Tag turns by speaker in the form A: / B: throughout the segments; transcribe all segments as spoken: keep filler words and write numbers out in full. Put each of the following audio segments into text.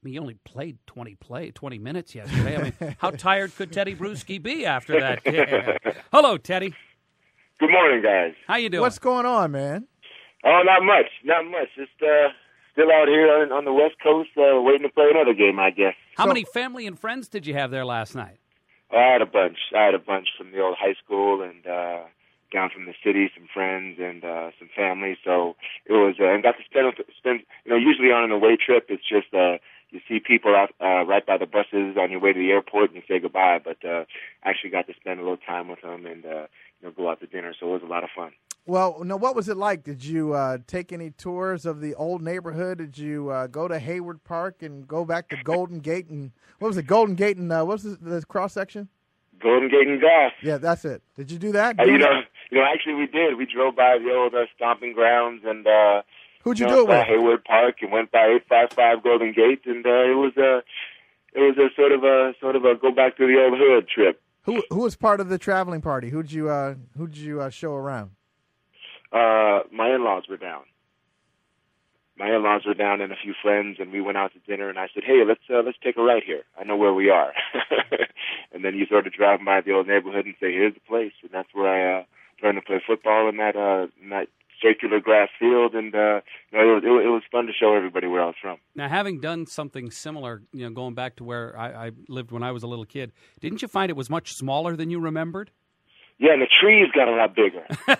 A: mean, he only played twenty play twenty minutes yesterday. I mean, how tired could Teddy Bruschi be after that? Yeah. Hello, Teddy.
B: Good morning, guys.
A: How you doing?
C: What's going on, man?
B: Oh, not much, not much. Just uh, still out here on, on the West Coast, uh, waiting to play another game, I guess.
A: How
C: So-
A: many family and friends did you have there last night?
B: Oh, I had a bunch. I had a bunch from the old high school and uh, down from the city, some friends and uh, some family. So it was, uh, and got to spend, spend. You know, usually on an away trip, it's just uh, you see people out uh, right by the buses on your way to the airport and you say goodbye. But uh, I actually got to spend a little time with them and uh, you know, go out to dinner. So it was a lot of fun.
C: Well, no, what was it like? Did you uh, take any tours of the old neighborhood? Did you uh, go to Hayward Park and go back to Golden Gate? And what was it, Golden Gate and uh, what was the, the cross-section?
B: Golden Gate and Goss.
C: Yeah, that's it. Did you do that?
B: Uh, you
C: Do
B: know,
C: that?
B: you know, actually we did. We drove by the old uh, stomping grounds and uh,
C: Who'd you
B: you
C: do
B: know,
C: it
B: by
C: with?
B: Hayward Park and went by eight five five Golden Gate, and uh, it was a it was a sort of a sort of a go back to the old hood trip.
C: Who who was part of the traveling party? Who'd you uh, who'd you uh, show around?
B: Uh, my in-laws were down. My in-laws were down and a few friends, and we went out to dinner. And I said, "Hey, let's uh, let's take a right here. I know where we are." And then you sort of drive by the old neighborhood and say, "Here's the place," and that's where I uh, learned to play football in that uh, in that circular grass field. And uh, you know, it was, it, was- it was fun to show everybody where I was from.
A: Now, having done something similar, you know, going back to where I, I lived when I was a little kid, didn't you find it was much smaller than you remembered?
B: Yeah, and the trees got a lot bigger.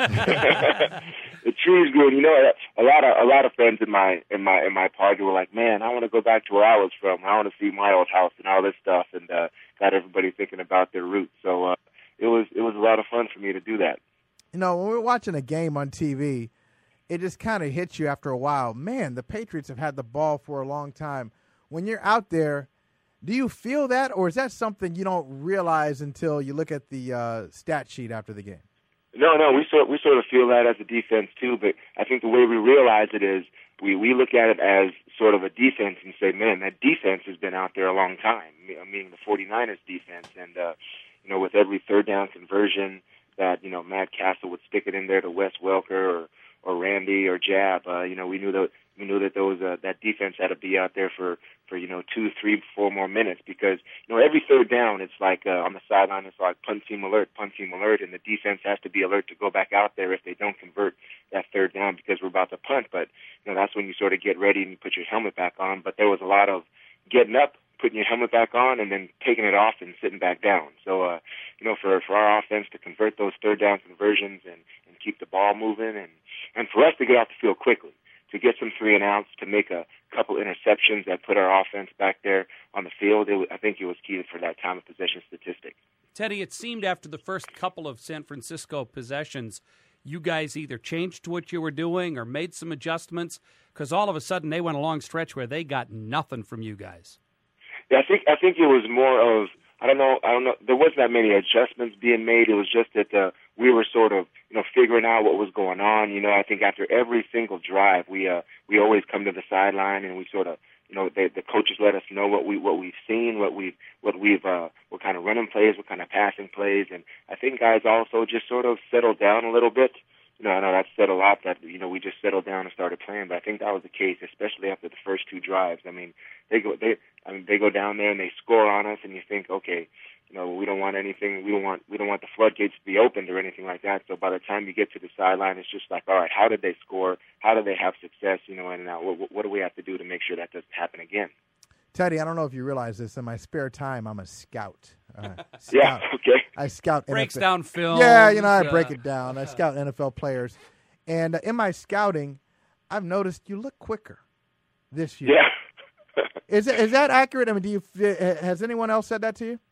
B: The trees grew, and you know, a lot of a lot of friends in my in my in my party were like, "Man, I want to go back to where I was from. I want to see my old house and all this stuff," and uh, got everybody thinking about their roots. So uh, it was it was a lot of fun for me to do that.
C: You know, when we're watching a game on T V, it just kind of hits you after a while. Man, the Patriots have had the ball for a long time. When you're out there, do you feel that, or is that something you don't realize until you look at the uh, stat sheet after the game?
B: No, no, we sort we sort of feel that as a defense too. But I think the way we realize it is we we look at it as sort of a defense and say, "Man, that defense has been out there a long time." Meaning the 49ers defense, and uh, you know, with every third down conversion that, you know, Matt Castle would stick it in there to Wes Welker or or Randy or Jab, uh, you know, we knew that we knew that those uh, that defense had to be out there for for you know two, three, four more minutes, because you know every third down it's like uh, on the sideline it's like punt team alert, punt team alert, and the defense has to be alert to go back out there if they don't convert that third down because we're about to punt. But you know that's when you sort of get ready and you put your helmet back on. But there was a lot of getting up, putting your helmet back on, and then taking it off and sitting back down. So, uh, you know, for for our offense to convert those third down conversions and, and keep the ball moving, and, and for us to get off the field quickly, to get some three and outs, to make a couple interceptions that put our offense back there on the field, it, I think it was key for that time of possession statistic.
A: Teddy, it seemed after the first couple of San Francisco possessions, you guys either changed what you were doing or made some adjustments, because all of a sudden they went a long stretch where they got nothing from you guys.
B: Yeah, I think I think it was more of I don't know I don't know there wasn't that many adjustments being made. It was just that uh, we were sort of you know figuring out what was going on. You know, I think after every single drive, we uh we always come to the sideline and we sort of you know they, the coaches let us know what we what we've seen, what we what we've uh, what kind of running plays, what kind of passing plays, and I think guys also just sort of settled down a little bit. You know, I know that said a lot that, you know, we just settled down and started playing, but I think that was the case, especially after the first two drives. I mean, they go, they, I mean, they go down there and they score on us, and you think, okay, you know, we don't want anything, we don't want, we don't want the floodgates to be opened or anything like that. So by the time you get to the sideline, it's just like, all right, how did they score? How did they have success? You know, and now what, what do we have to do to make sure that doesn't happen again?
C: Teddy, I don't know if you realize this. In my spare time, I'm a scout. Uh, scout.
B: Yeah, okay.
C: I scout
A: Breaks
C: N F L.
A: down film.
C: Yeah, you know, I
A: uh,
C: break it down. I scout N F L players. And uh, in my scouting, I've noticed you look quicker this year.
B: Yeah.
C: Is it, is that accurate? I mean, do you has anyone else said that to you?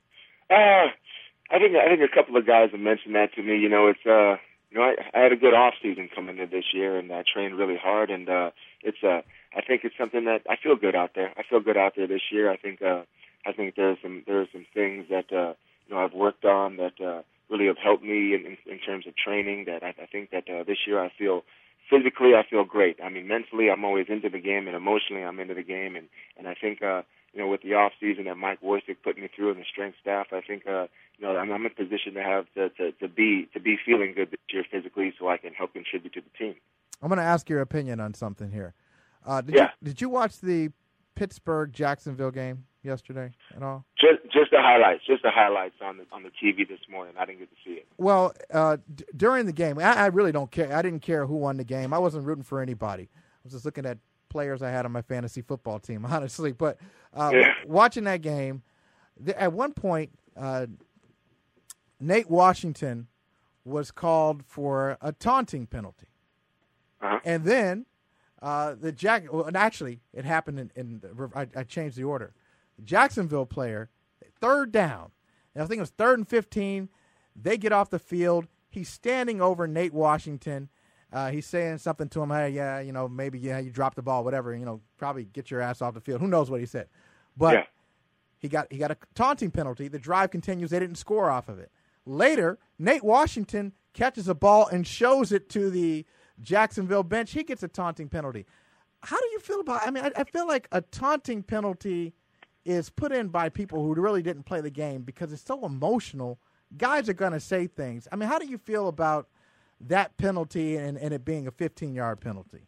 B: Uh, I think I think a couple of guys have mentioned that to me. You know, it's uh, you know, I, I had a good off season coming in this year, and I trained really hard, and uh, it's uh, I think it's something that I feel good out there. I feel good out there this year. I think uh, I think there's some there's some things that uh, you know I've worked on that uh, really have helped me in, in, in terms of training. That I, I think that uh, this year I feel physically I feel great. I mean, mentally I'm always into the game, and emotionally I'm into the game, and and I think uh, you know with the off season that Mike Wojcik put me through and the strength staff, I think uh, you know I'm, I'm in a position to have to, to to be to be feeling good this year physically, so I can help contribute to the team.
C: I'm going to ask your opinion on something here. Uh, did
B: Yeah.
C: you did you watch the Pittsburgh Jacksonville game yesterday at all?
B: Just just the highlights, just the highlights on the on the T V this morning. I didn't get to see it.
C: Well, uh, d- during the game, I, I really don't care. I didn't care who won the game. I wasn't rooting for anybody. I was just looking at players I had on my fantasy football team, honestly. But uh,
B: Yeah.
C: w- watching that game, th- at one point, uh, Nate Washington was called for a taunting penalty.
B: Uh-huh.
C: And then uh, the Jack. Well, and actually, it happened in. in the, I, I changed the order. The Jacksonville player, third down, and I think it was third and fifteen. They get off the field. He's standing over Nate Washington. Uh, he's saying something to him. Hey, yeah, you know, maybe yeah, you dropped the ball, whatever. You know, probably get your ass off the field. Who knows what he said? But
B: Yeah.
C: he got he got a taunting penalty. The drive continues. They didn't score off of it. Later, Nate Washington catches a ball and shows it to the Jacksonville bench. He gets a taunting penalty. How do you feel about? I mean, I, I feel like a taunting penalty is put in by people who really didn't play the game because it's so emotional. Guys are going to say things. I mean, how do you feel about that penalty and, and it being a fifteen-yard penalty?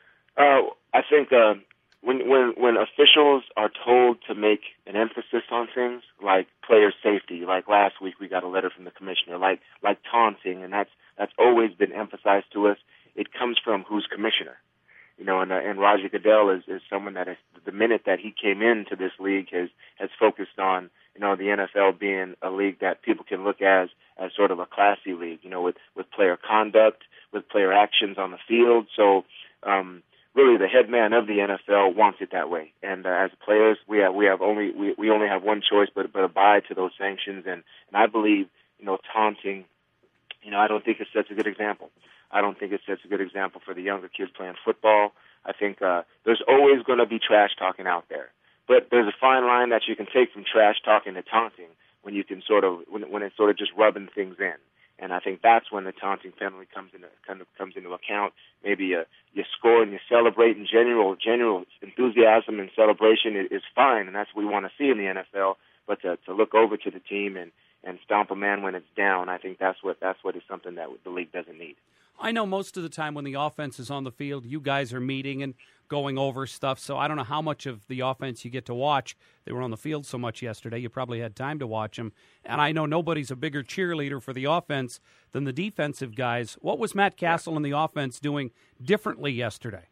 B: Uh, I think uh, when when when officials are told to make an emphasis on things like player safety, like last week we got a letter from the commissioner, like like taunting, and that's that's always been emphasized to us. It comes from who's commissioner, you know, and uh, and Roger Goodell is is someone that has, the minute that he came into this league has has focused on, you know, the N F L being a league that people can look as as sort of a classy league, you know, with with player conduct, with player actions on the field. So. Um, Really, the head man of the N F L wants it that way, and uh, as players, we have we have only we, we only have one choice, but but abide to those sanctions. And, and I believe, you know, taunting, you know, I don't think it sets a good example. I don't think it sets a good example for the younger kids playing football. I think uh, there's always going to be trash talking out there, but there's a fine line that you can take from trash talking to taunting when you can sort of when when it's sort of just rubbing things in. And I think that's when the taunting penalty comes into kind of comes into account. Maybe you, you score and you celebrate in general. General enthusiasm and celebration is, is fine, and that's what we want to see in the N F L. But to, to look over to the team and, and stomp a man when it's down, I think that's what that's what is something that the league doesn't need.
A: I know most of the time when the offense is on the field, you guys are meeting and going over stuff, so I don't know how much of the offense you get to watch. They were on the field so much yesterday, you probably had time to watch them. And I know nobody's a bigger cheerleader for the offense than the defensive guys. What was Matt Castle and the offense doing differently yesterday?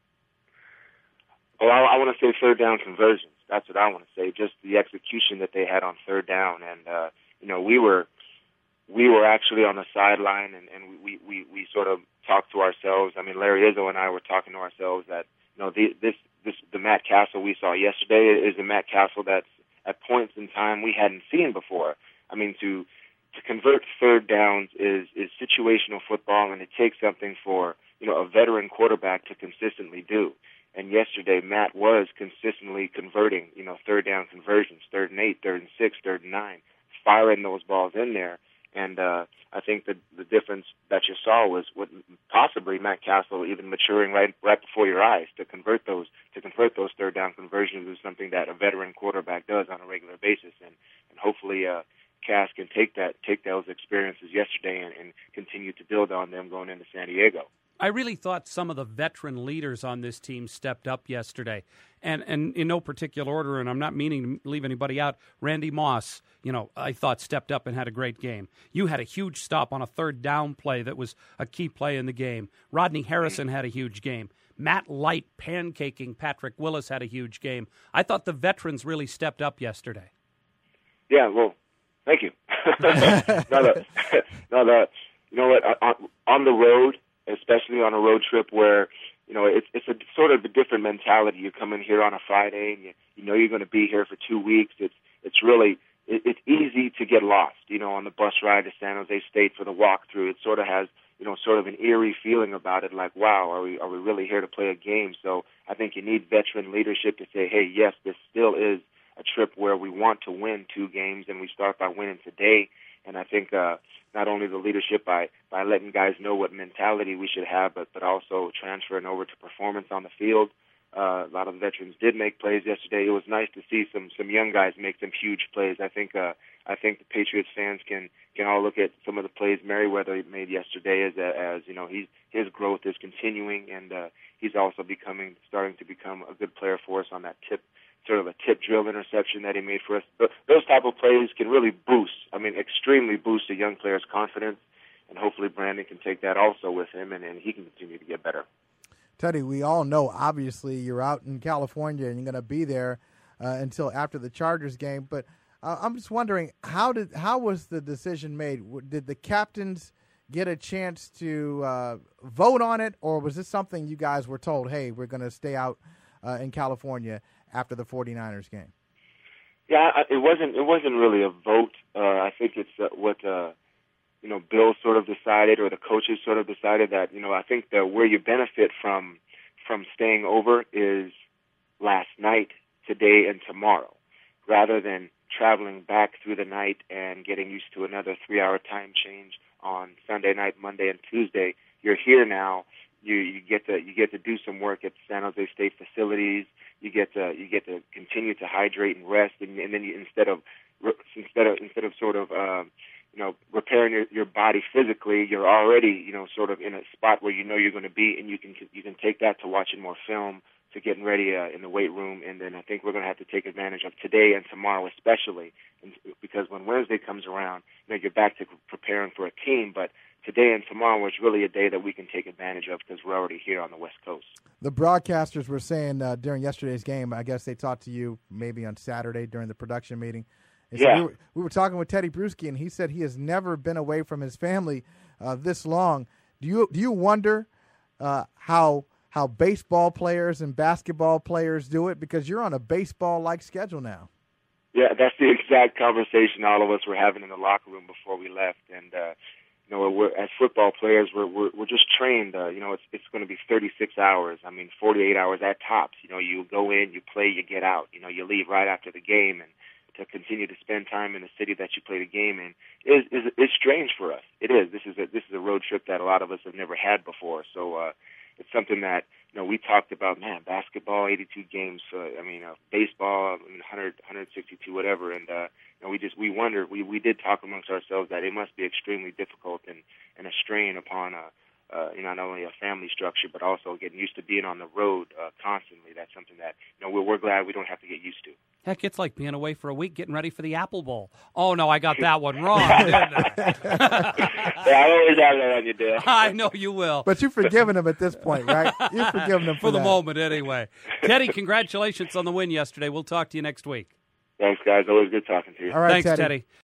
B: Well, I, I want to say third down conversions. That's what I want to say, just the execution that they had on third down. And, uh, you know, we were we were actually on the sideline, and, and we, we, we sort of talked to ourselves. I mean, Larry Izzo and I were talking to ourselves that, you know, the, this, this the Matt Castle we saw yesterday is the Matt Castle that's at points in time we hadn't seen before. I mean, to to convert third downs is, is situational football, and it takes something for, you know, a veteran quarterback to consistently do. And yesterday, Matt was consistently converting, you know, third down conversions, third and eight, third and six, third and nine, firing those balls in there. And uh, I think that the difference that you saw was what possibly Matt Castle even maturing right right before your eyes to convert those to convert those third down conversions is something that a veteran quarterback does on a regular basis. And and hopefully uh, Cass can take that take those experiences yesterday and, and continue to build on them going into San Diego.
A: I really thought some of the veteran leaders on this team stepped up yesterday, and and in no particular order, and I'm not meaning to leave anybody out. Randy Moss, you know, I thought stepped up and had a great game. You had a huge stop on a third down play that was a key play in the game. Rodney Harrison had a huge game. Matt Light pancaking Patrick Willis had a huge game. I thought the veterans really stepped up yesterday.
B: Yeah, well, thank you. no, the, no, the, you know what, on, on the road, especially on a road trip where, you know, it's it's a sort of a different mentality. You come in here on a Friday and you, you know you're going to be here for two weeks. It's it's really, it, it's easy to get lost, you know, on the bus ride to San Jose State for the walkthrough. It sort of has, you know, sort of an eerie feeling about it, like, wow, are we are we really here to play a game? So I think you need veteran leadership to say, hey, yes, this still is a trip where we want to win two games, and we start by winning today. And I think uh, not only the leadership by, by letting guys know what mentality we should have, but, but also transferring over to performance on the field. Uh, a lot of the veterans did make plays yesterday. It was nice to see some some young guys make some huge plays. I think uh, I think the Patriots fans can can all look at some of the plays Merriweather made yesterday as as you know he's his growth is continuing, and uh, he's also becoming starting to become a good player for us on that tip sort of a tip drill interception that he made for us. But those type of plays can really boost, I mean, extremely boost a young player's confidence, and hopefully Brandon can take that also with him, and, and he can continue to get better.
C: Teddy, we all know, obviously, you're out in California and you're going to be there uh, until after the Chargers game. But uh, I'm just wondering, how did how was the decision made? Did the captains get a chance to uh, vote on it, or was this something you guys were told, hey, we're going to stay out uh, in California after the forty-niners game?
B: Yeah, it wasn't. It wasn't really a vote. Uh, I think it's uh, what uh, you know, Bill sort of decided, or the coaches sort of decided that, you know, I think that where you benefit from from staying over is last night, today, and tomorrow, rather than traveling back through the night and getting used to another three-hour time change on Sunday night, Monday, and Tuesday. You're here now. You you get to you get to do some work at San Jose State facilities. You get to you get to continue to hydrate and rest, and, and then you, instead of instead of instead of sort of uh, you know repairing your, your body physically, you're already you know sort of in a spot where you know you're going to be, and you can you can take that to watching more film, to getting ready uh, in the weight room, and then I think we're going to have to take advantage of today and tomorrow especially, and, because when Wednesday comes around, you know you're back to preparing for a team, but today and tomorrow is really a day that we can take advantage of because we're already here on the West Coast.
C: The broadcasters were saying uh, during yesterday's game, I guess they talked to you maybe on Saturday during the production meeting. They
B: yeah.
C: We were, we were talking with Teddy Bruschi, and he said he has never been away from his family uh, this long. Do you do you wonder uh, how how baseball players and basketball players do it? Because you're on a baseball-like schedule now.
B: Yeah, that's the exact conversation all of us were having in the locker room before we left, and uh, you know, we're, as football players, we're we're, we're just trained. Uh, you know, it's it's going to be thirty-six hours. I mean, forty-eight hours at tops. You know, you go in, you play, you get out. You know, you leave right after the game, and to continue to spend time in the city that you play the game in is is is strange for us. It is. This is a this is a road trip that a lot of us have never had before. So uh, it's something that you know we talked about. Man, basketball, eighty-two games. Uh, I mean, uh, baseball, one hundred, one sixty-two, whatever, and. Uh, And we just we wondered we we did talk amongst ourselves that it must be extremely difficult and, and a strain upon a uh, you know not only a family structure but also getting used to being on the road uh, constantly. That's something that you know we're, we're glad we don't have to get used to.
A: Heck, it's like being away for a week getting ready for the Apple Bowl. Oh no, I got that one wrong, didn't I?
B: Yeah, I always have that on you, Dale.
A: I know you will.
C: But you've forgiven him at this point, right? You've forgiven him for,
A: for the
C: that.
A: moment, anyway. Teddy, congratulations on the win yesterday. We'll talk to you next week.
B: Thanks, guys. Always good talking to you.
C: All right,
A: Thanks,
C: Teddy.
A: Teddy.